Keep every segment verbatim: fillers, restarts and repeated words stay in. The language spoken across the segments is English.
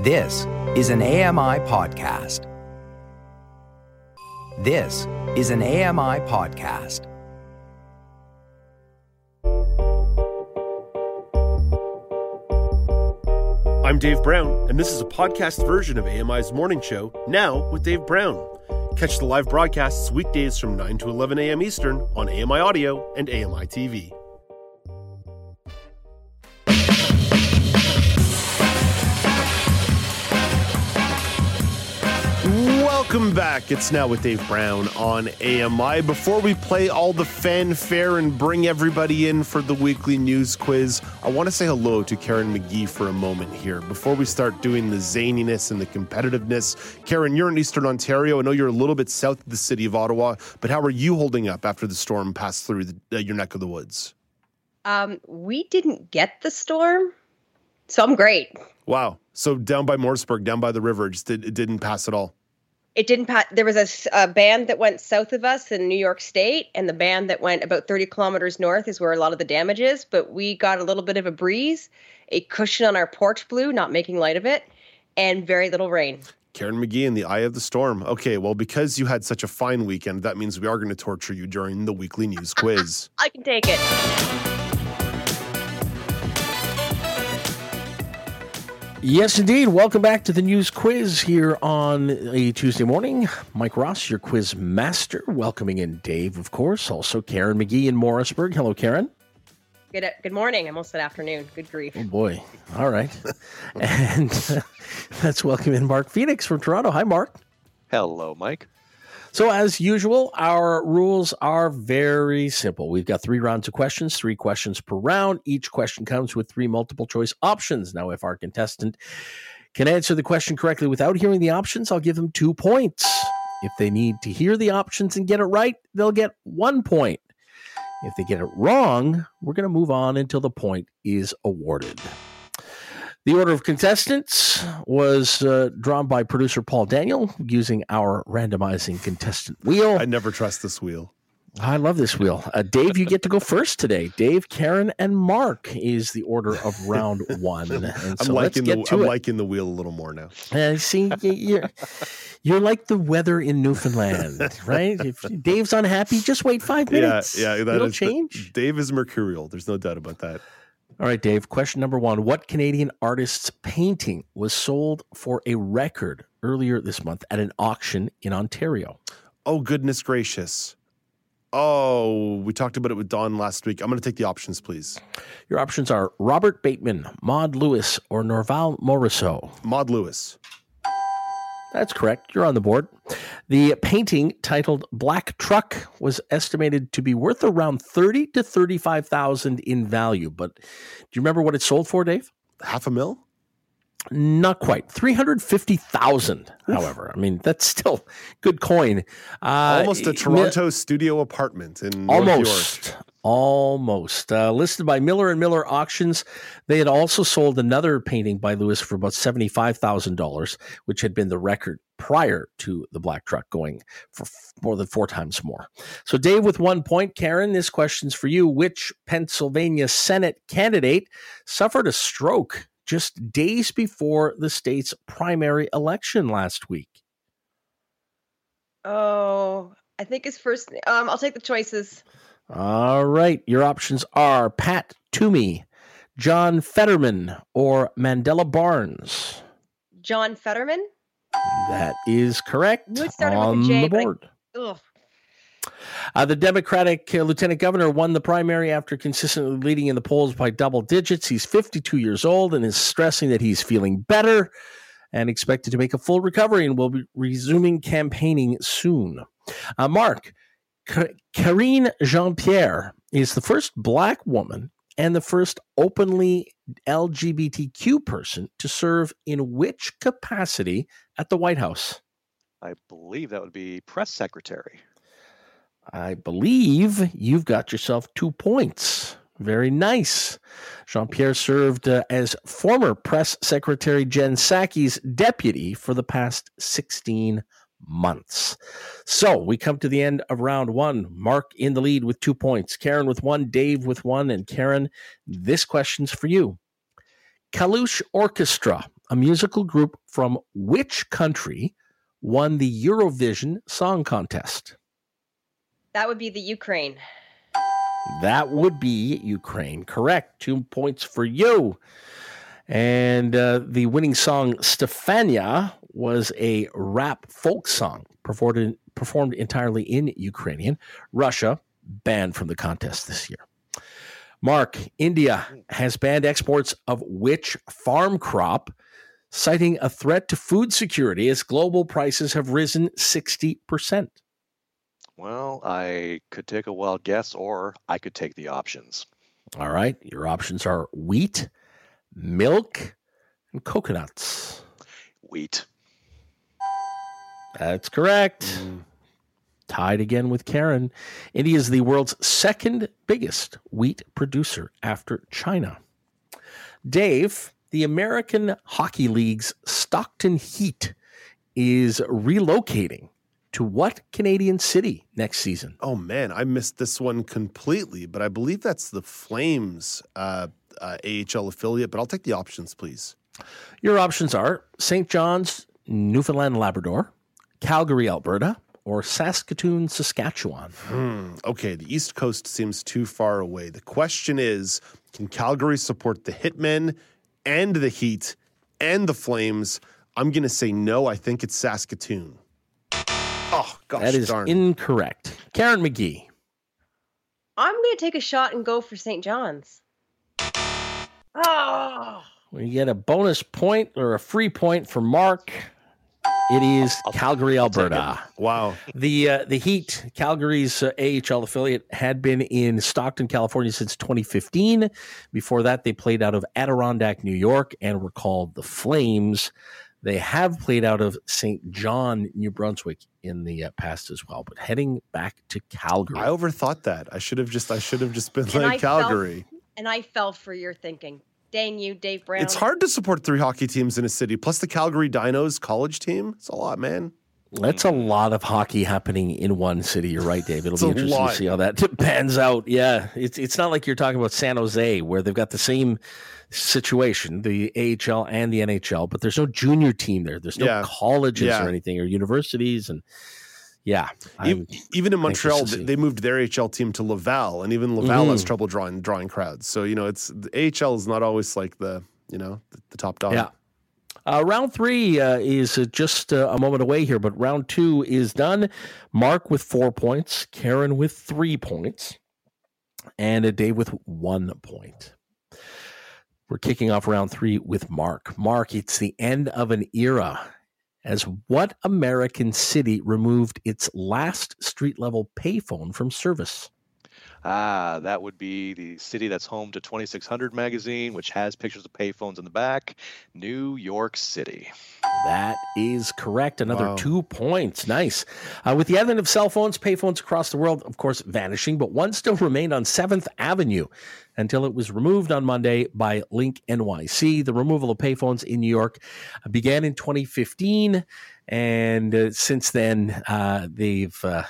This is an A M I podcast. This is an A M I podcast. I'm Dave Brown, and this is a podcast version of A M I's Morning Show, Now with Dave Brown. Catch the live broadcasts weekdays from nine to eleven a.m. Eastern on A M I Audio and A M I T V. Welcome back. It's Now with Dave Brown on A M I. Before we play all the fanfare and bring everybody in for the weekly news quiz, I want to say hello to Karen McGee for a moment here. Before we start doing the zaniness and the competitiveness, Karen, you're in Eastern Ontario. I know you're a little bit south of the city of Ottawa, but how are you holding up after the storm passed through the, uh, your neck of the woods? Um, we didn't get the storm, so I'm great. Wow. So down by Morrisburg, down by the river, it just did, it didn't pass at all. It didn't pass. There was a, a band that went south of us in New York State, and the band that went about thirty kilometers north is where a lot of the damage is. But we got a little bit of a breeze, a cushion on our porch blew, not making light of it, and very little rain. Karen McGee in the eye of the storm. Okay, well, because you had such a fine weekend, that means we are going to torture you during the weekly news quiz. I can take it. Yes, indeed. Welcome back to the news quiz here on a Tuesday morning. Mike Ross, your quiz master, welcoming in Dave, of course. Also, Karen McGee in Morrisburg. Hello, Karen. Good good morning. I almost said afternoon. Good grief. Oh, boy. All right. And uh, let's welcome in Mark Phoenix from Toronto. Hi, Mark. Hello, Mike. So, as usual, our rules are very simple. We've got three rounds of questions, three questions per round. Each question comes with three multiple choice options. Now, if our contestant can answer the question correctly without hearing the options, I'll give them two points. If they need to hear the options and get it right, they'll get one point. If they get it wrong, we're going to move on until the point is awarded. The order of contestants was uh, drawn by producer Paul Daniel using our randomizing contestant wheel. I never trust this wheel. I love this wheel. Uh, Dave, you get to go first today. Dave, Karen, and Mark is the order of round one. And so I'm, liking, let's get the, to I'm it. liking the wheel a little more now. Uh, see, you're, you're like the weather in Newfoundland, right? If Dave's unhappy, just wait five minutes. Yeah, yeah, that It'll is change. The, Dave is mercurial. There's no doubt about that. All right, Dave, question number one. What Canadian artist's painting was sold for a record earlier this month at an auction in Ontario? Oh, goodness gracious. Oh, we talked about it with Don last week. I'm going to take the options, please. Your options are Robert Bateman, Maud Lewis, or Norval Morisseau. Maud Lewis. That's correct. You're on the board. The painting, titled Black Truck, was estimated to be worth around thirty to thirty-five thousand in value. But do you remember what it sold for, Dave? Half a mil? Not quite. three hundred fifty thousand, however. I mean, that's still good coin. Uh, Almost a Toronto mi- studio apartment in almost, North York. Almost. Uh, listed by Miller and Miller Auctions, they had also sold another painting by Lewis for about seventy-five thousand dollars, which had been the record prior to the Black Truck, going for f- more than four times more. So Dave with one point. Karen, this question's for you. Which Pennsylvania Senate candidate suffered a stroke just days before the state's primary election last week? Oh, I think his first. Um, I'll take the choices. All right. Your options are Pat Toomey, John Fetterman, or Mandela Barnes. John Fetterman? That is correct. You started on with a J, the but board. I, ugh. Uh, the Democratic uh, Lieutenant Governor won the primary after consistently leading in the polls by double digits. He's fifty-two years old and is stressing that he's feeling better and expected to make a full recovery and will be resuming campaigning soon. Uh, Mark, K- Karine Jean-Pierre is the first Black woman and the first openly L G B T Q person to serve in which capacity at the White House? I believe that would be press secretary. I believe you've got yourself two points. Very nice. Jean-Pierre served uh, as former press secretary Jen Psaki's deputy for the past sixteen months. So we come to the end of round one. Mark in the lead with two points. Karen with one, Dave with one. And Karen, this question's for you. Kalush Orchestra, a musical group from which country won the Eurovision Song Contest? That would be the Ukraine. That would be Ukraine. Correct. Two points for you. And uh, the winning song, Stefania, was a rap folk song performed, performed entirely in Ukrainian. Russia banned from the contest this year. Mark, India has banned exports of which farm crop, citing a threat to food security as global prices have risen sixty percent? Well, I could take a wild guess, or I could take the options. All right. Your options are wheat, milk, and coconuts. Wheat. That's correct. Mm. Tied again with Karen. India is the world's second biggest wheat producer after China. Dave, the American Hockey League's Stockton Heat is relocating to what Canadian city next season? Oh, man, I missed this one completely, but I believe that's the Flames uh, uh, A H L affiliate, but I'll take the options, please. Your options are Saint John's, Newfoundland, Labrador, Calgary, Alberta, or Saskatoon, Saskatchewan. Hmm. Okay, the East Coast seems too far away. The question is, can Calgary support the Hitmen and the Heat and the Flames? I'm going to say no. I think it's Saskatoon. Oh, gosh, that is darn. incorrect. Karen McGee. I'm going to take a shot and go for Saint John's. Oh. We get a bonus point or a free point for Mark. It is I'll, Calgary, Alberta. Wow. The uh, the Heat, Calgary's uh, A H L affiliate, had been in Stockton, California since twenty fifteen. Before that, they played out of Adirondack, New York, and were called the Flames. They have played out of Saint John, New Brunswick in the uh, past as well. But heading back to Calgary. I overthought that. I should have just I should have just been and like I Calgary. Fell, and I fell for your thinking. Dang you, Dave Brown. It's hard to support three hockey teams in a city, plus the Calgary Dinos college team. It's a lot, man. That's a lot of hockey happening in one city. You're right, Dave. It'll it's be interesting lot. to see how that pans out. Yeah, it's it's not like you're talking about San Jose, where they've got the same situation, the A H L and the N H L, but there's no junior team there. There's no yeah. colleges yeah. or anything or universities. And yeah. Even, even in Montreal, they moved their A H L team to Laval, and even Laval mm-hmm. has trouble drawing drawing crowds. So, you know, it's the A H L is not always like the, you know, the, the top dog. Yeah. Uh, round three uh, is uh, just uh, a moment away here, but round two is done. Mark with four points, Karen with three points, and uh, Dave with one point. We're kicking off round three with Mark. Mark, it's the end of an era. As what American city removed its last street-level payphone from service? Ah, that would be the city that's home to twenty-six hundred magazine, which has pictures of payphones in the back, New York City. That is correct. Another wow. two points. Nice. Uh, with the advent of cell phones, payphones across the world, of course, vanishing, but one still remained on seventh Avenue until it was removed on Monday by Link N Y C. The removal of payphones in New York began in twenty fifteen, and uh, since then, uh, they've... Uh,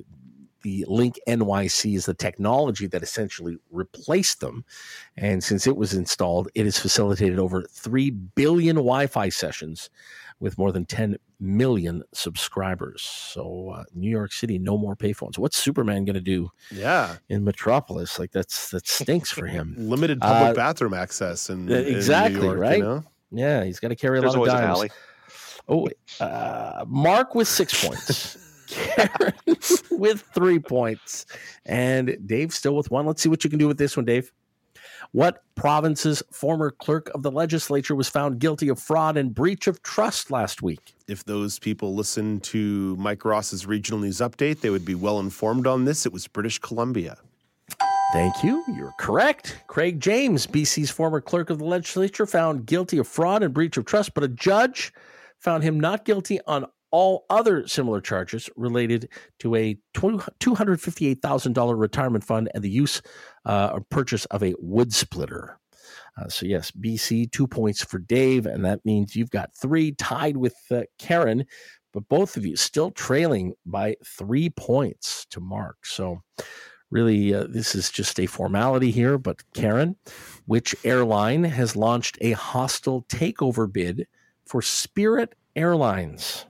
The Link N Y C is the technology that essentially replaced them. And since it was installed, it has facilitated over three billion Wi-Fi sessions with more than ten million subscribers. So uh, New York City, no more payphones. What's Superman going to do yeah. in Metropolis? Like that's that stinks for him. Limited public uh, bathroom access. In, exactly, in New York, right? You know? Yeah, he's got to carry a There's lot of always dimes. Oh, uh, Mark with six points. Karen with three points, and Dave still with one. Let's see what you can do with this one, Dave. What province's former clerk of the legislature was found guilty of fraud and breach of trust last week? If those people listen to Mike Ross's regional news update, they would be well informed on this. It was British Columbia. Thank you. You're correct. Craig James, B C's former clerk of the legislature, found guilty of fraud and breach of trust, but a judge found him not guilty on all other similar charges related to a two hundred fifty-eight thousand dollars retirement fund and the use uh, or purchase of a wood splitter. Uh, so, yes, B C, two points for Dave, and that means you've got three tied with uh, Karen, but both of you still trailing by three points to Mark. So, really, uh, this is just a formality here, but Karen, which airline has launched a hostile takeover bid for Spirit Airlines?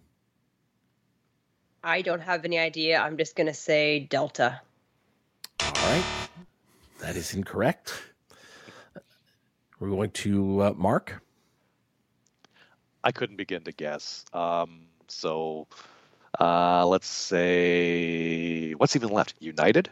I don't have any idea. I'm just going to say Delta. All right. That is incorrect. We're going to uh, Mark. I couldn't begin to guess. Um, so uh, let's say, what's even left? United?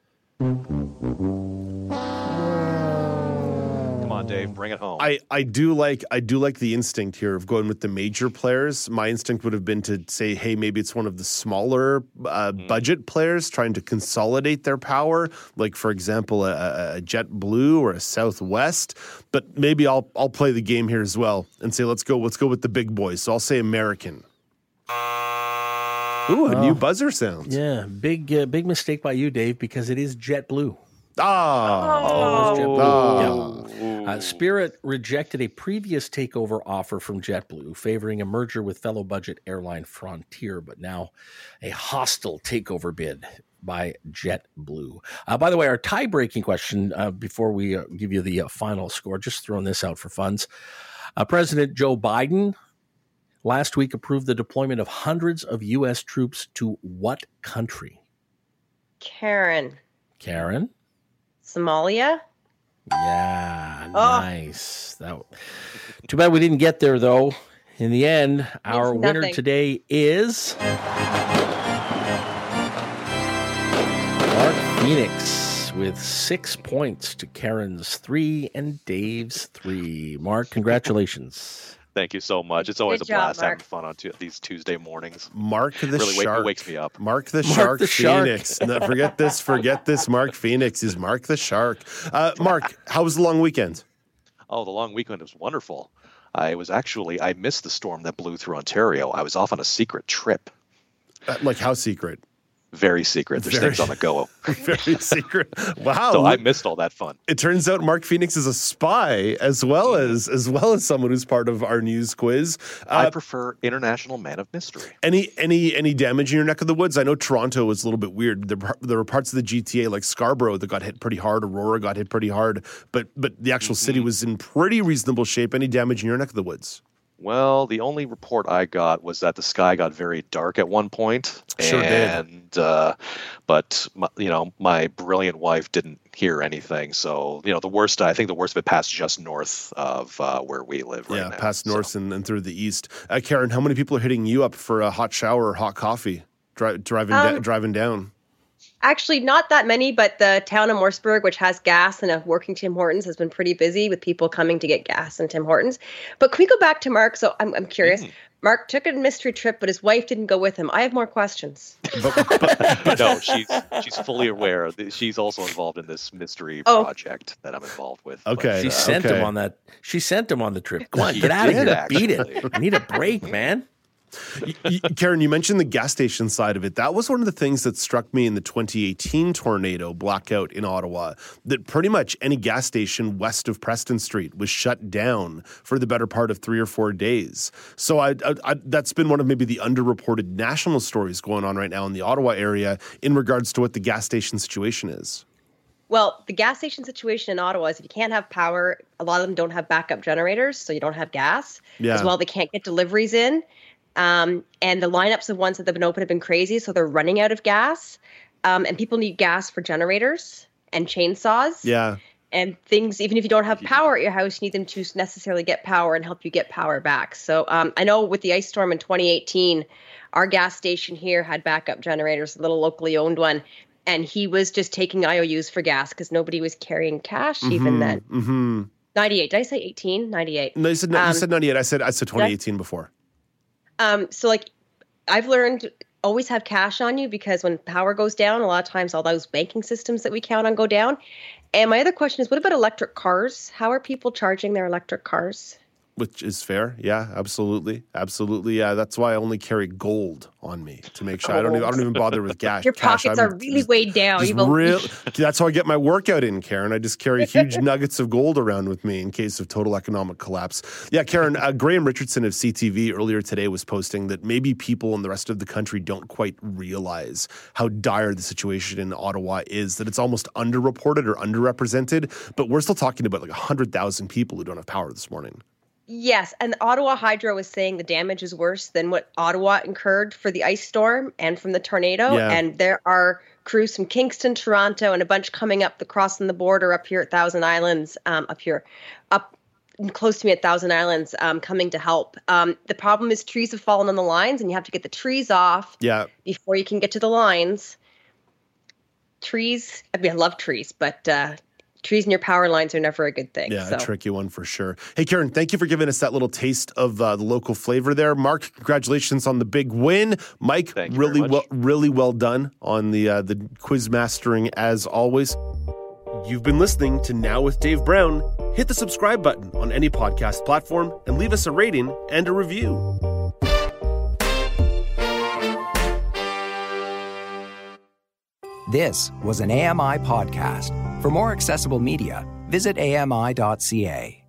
Come on, Dave, bring it home. I, I do like I do like the instinct here of going with the major players. My instinct would have been to say, hey, maybe it's one of the smaller uh, mm. budget players trying to consolidate their power, like for example a, a JetBlue or a Southwest. But maybe I'll I'll play the game here as well and say let's go let's go with the big boys. So I'll say American. Ooh, a oh, new buzzer sound. Yeah, big uh, big mistake by you, Dave, because it is JetBlue. Ah, oh, oh. oh. Yeah. Uh, Spirit rejected a previous takeover offer from JetBlue, favoring a merger with fellow budget airline Frontier, but now a hostile takeover bid by JetBlue. Uh, by the way, our tie-breaking question uh, before we uh, give you the uh, final score, just throwing this out for funds. Uh, President Joe Biden last week approved the deployment of hundreds of U S troops to what country? Karen. Karen? Somalia? Yeah, oh. nice. That, too bad we didn't get there, though. In the end, our winner today is Mark Phoenix with six points to Karen's three and Dave's three. Mark, congratulations. Thank you so much. It's always Good a blast job, having fun on t- these Tuesday mornings. Mark the really Shark. Wake, wakes me up. Mark the Mark Shark the Phoenix. Shark. No, forget this. Forget this. Mark Phoenix is Mark the Shark. Uh, Mark, how was the long weekend? Oh, the long weekend was wonderful. I was actually, I missed the storm that blew through Ontario. I was off on a secret trip. Uh, like how secret? Very secret. There's Very, things on the go. Very secret. Wow. So I missed all that fun. It turns out Mark Phoenix is a spy as well as as well as someone who's part of our news quiz. Uh, I prefer International Man of Mystery. Any any any damage in your neck of the woods? I know Toronto was a little bit weird. There, there were parts of the G T A like Scarborough that got hit pretty hard. Aurora got hit pretty hard. But but the actual mm-hmm. city was in pretty reasonable shape. Any damage in your neck of the woods? Well, the only report I got was that the sky got very dark at one point. Sure and, did. Uh, but, my, you know, my brilliant wife didn't hear anything. So, you know, the worst, I think the worst of it passed just north of uh, where we live right yeah, now. Yeah, past north so. and, and through the east. Uh, Karen, how many people are hitting you up for a hot shower or hot coffee Dri- driving, um, da- driving down? Actually, not that many, but the town of Morseburg, which has gas and a working Tim Hortons, has been pretty busy with people coming to get gas in Tim Hortons. But can we go back to Mark? So I'm, I'm curious. Mm. Mark took a mystery trip, but his wife didn't go with him. I have more questions. but, but, but no, she's she's fully aware. She's also involved in this mystery oh. project that I'm involved with. Okay, but, she uh, sent okay. him on that. She sent him on the trip. Come on, get out of here! Actually. Beat it. I need a break, man. you, you, Karen, you mentioned the gas station side of it. That was one of the things that struck me in the twenty eighteen tornado blackout in Ottawa, that pretty much any gas station west of Preston Street was shut down for the better part of three or four days. So I, I, I, that's been one of maybe the underreported national stories going on right now in the Ottawa area in regards to what the gas station situation is. Well, the gas station situation in Ottawa is if you can't have power, a lot of them don't have backup generators, so you don't have gas. Yeah. As well, they can't get deliveries in. Um, and the lineups of ones that have been open have been crazy, so they're running out of gas. Um, and people need gas for generators and chainsaws. Yeah. And things, even if you don't have power at your house, you need them to necessarily get power and help you get power back. So um, I know with the ice storm in twenty eighteen, our gas station here had backup generators, a little locally owned one. And he was just taking I O Us for gas because nobody was carrying cash mm-hmm, even then. Mm-hmm. ninety-eight. Did I say eighteen? ninety-eight. No, you said, um, you said ninety-eight. I said I said twenty eighteen before. Um, so like I've learned always have cash on you because when power goes down, a lot of times all those banking systems that we count on go down. And my other question is, what about electric cars? How are people charging their electric cars? Which is fair. Yeah, absolutely. Absolutely. Yeah, that's why I only carry gold on me to make sure. I don't even, I don't even bother with gas. Your cash. pockets I'm are really just, weighed down. just real, that's how I get my workout in, Karen. I just carry huge nuggets of gold around with me in case of total economic collapse. Yeah, Karen, uh, Graham Richardson of C T V earlier today was posting that maybe people in the rest of the country don't quite realize how dire the situation in Ottawa is, that it's almost underreported or underrepresented, but we're still talking about like one hundred thousand people who don't have power this morning. Yes, and Ottawa Hydro is saying the damage is worse than what Ottawa incurred for the ice storm and from the tornado. Yeah. And there are crews from Kingston, Toronto, and a bunch coming up the crossing the border up here at Thousand Islands, um, up here, up close to me at Thousand Islands, um, coming to help. Um, the problem is trees have fallen on the lines, and you have to get the trees off Yeah. before you can get to the lines. Trees, I mean, I love trees, but uh, trees in your power lines are never a good thing. Yeah, so. a tricky one for sure. Hey, Karen, thank you for giving us that little taste of uh, the local flavor there. Mark, congratulations on the big win. Mike, Thank you really very much. well, really well done on the uh, the quiz mastering as always. You've been listening to Now with Dave Brown. Hit the subscribe button on any podcast platform and leave us a rating and a review. This was an A M I podcast. For more accessible media, visit A M I dot C A.